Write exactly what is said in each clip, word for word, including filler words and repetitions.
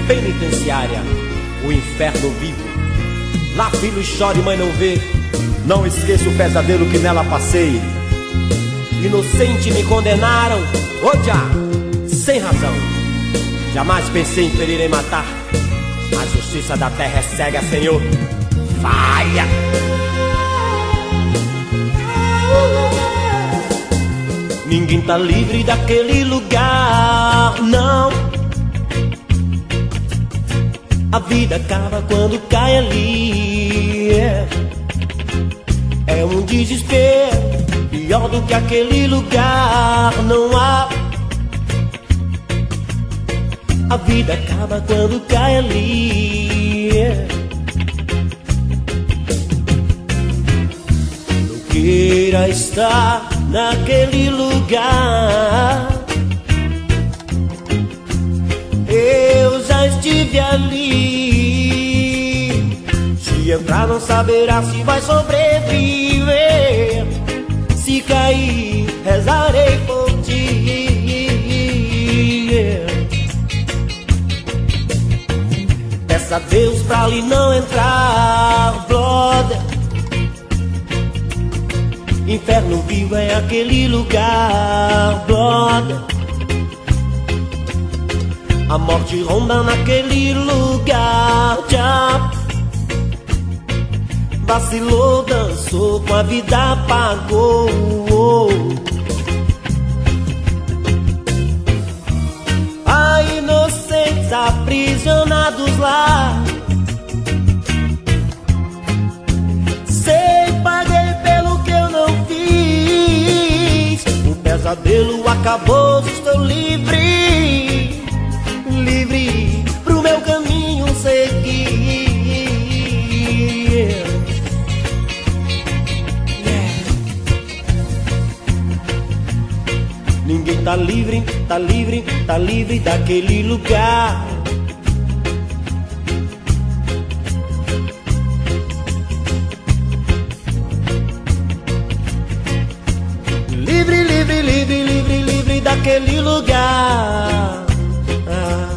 penitenciária, o inferno vivo. Lá filho chora e mãe não vê. Não esqueço o pesadelo que nela passei. Inocente me condenaram, odiar, sem razão. Jamais pensei em ferir e matar. A justiça da terra é cega, Senhor. Falha! Ninguém tá livre daquele lugar, não. A vida acaba quando cai ali. É, é um desespero. Pior do que aquele lugar não há. A vida acaba quando cai ali. É. Não queira estar naquele lugar. Eu já estive ali. Se entrar não saberá se vai sobreviver. Se cair, rezarei por ti. Peça a Deus pra ali não entrar, brother. Inferno vivo é aquele lugar, brother. A morte ronda naquele lugar, já. Vacilou, dançou, com a vida apagou. Há inocentes aprisionados lá. Sei, paguei pelo que eu não fiz. O pesadelo acabou, estou livre. Livre pro meu caminho seguir. Ninguém tá livre, tá livre, tá livre daquele lugar. Livre, livre, livre, livre, livre daquele lugar. Ah.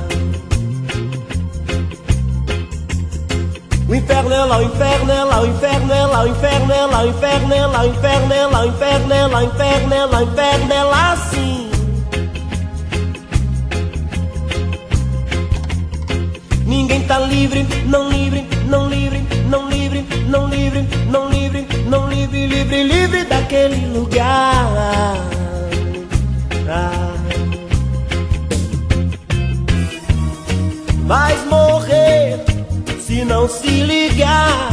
O inferno é lá, o inferno é lá, o inferno é lá, o inferno é lá, o inferno é lá, o inferno é lá, o inferno é lá, o inferno é lá, o inferno é lá sim. Ninguém tá livre, não livre, não livre, não livre, não livre, não livre, não livre, livre, livre daquele lugar. Ah. Vais morrer se não se ligar.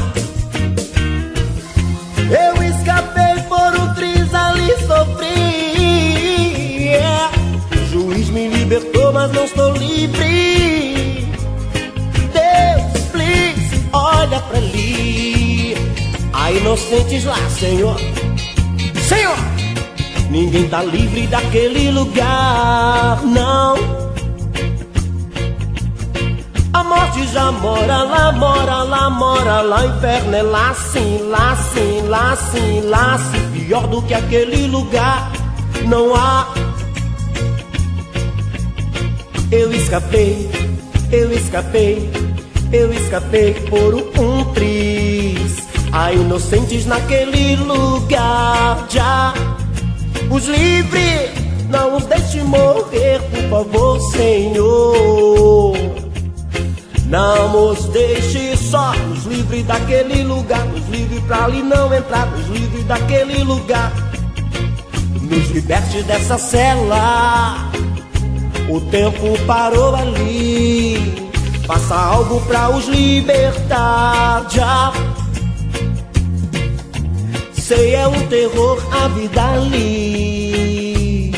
Eu escapei por um triz ali, sofri. Yeah. O juiz me libertou, mas não estou livre. Deus, please, olha pra ali. Há inocentes lá, Senhor. Senhor! Ninguém tá livre daquele lugar, não. A morte já mora lá, mora lá, mora lá. O inferno é lá sim, lá sim, lá sim, lá sim. Pior do que aquele lugar não há. Eu escapei, eu escapei, eu escapei por um triz. Há inocentes naquele lugar já. Os livres, não os deixe morrer, por favor, Senhor. Não os deixe só, nos livre daquele lugar. Nos livre pra ali não entrar, nos livre daquele lugar. Nos liberte dessa cela. O tempo parou ali. Faça algo pra os libertar já. Sei, é um terror a vida ali.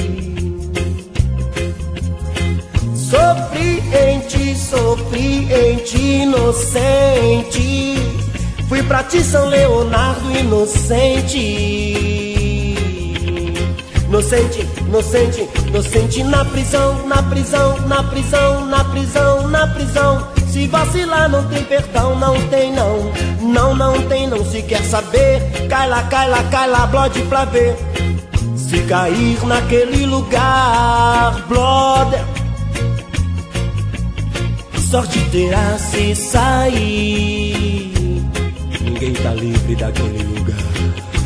Sofri em ti, sofri em ti, inocente. Fui pra ti, São Leonardo, inocente. Inocente, inocente, inocente na prisão, na prisão, na prisão, na prisão, na prisão. Se vacilar não tem perdão, não tem não. Não, não tem não, se quer saber. Cai lá, cai lá, cai lá, blode pra ver. Se cair naquele lugar, brother, sorte terá se sair. Ninguém tá livre daquele lugar.